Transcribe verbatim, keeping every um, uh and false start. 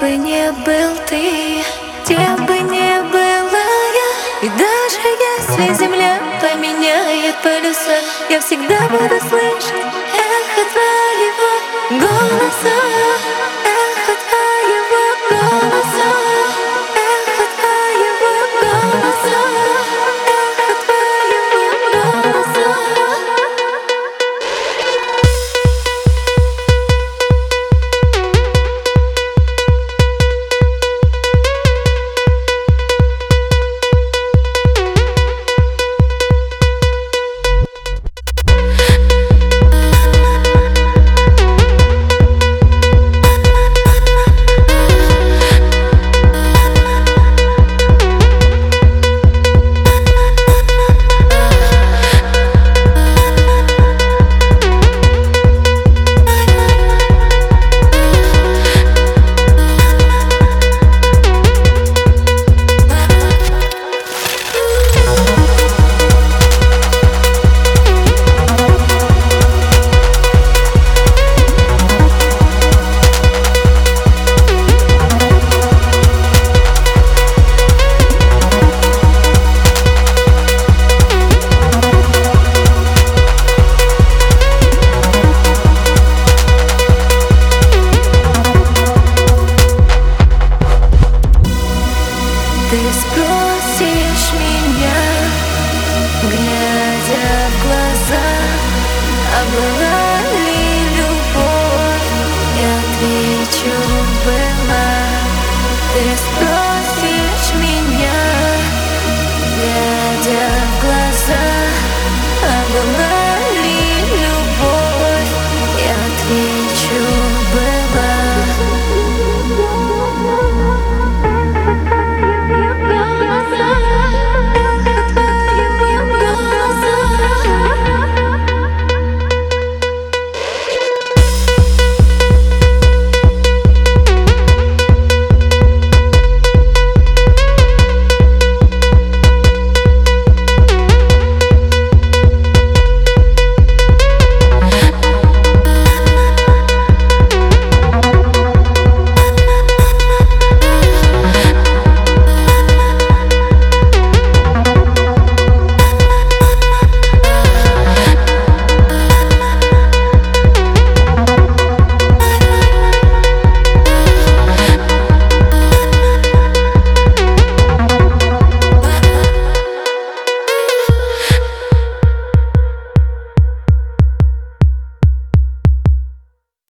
бы не был ты, тем бы не была я. И даже если земля поменяет полюса, я всегда буду слышать эхо твоего голоса. Эхо твоего голоса. Эхо твоего голоса. Эхо твоего голоса. Ты спросишь меня, глядя в глаза, а была ли любовь? Я отвечу, была. Ты спросишь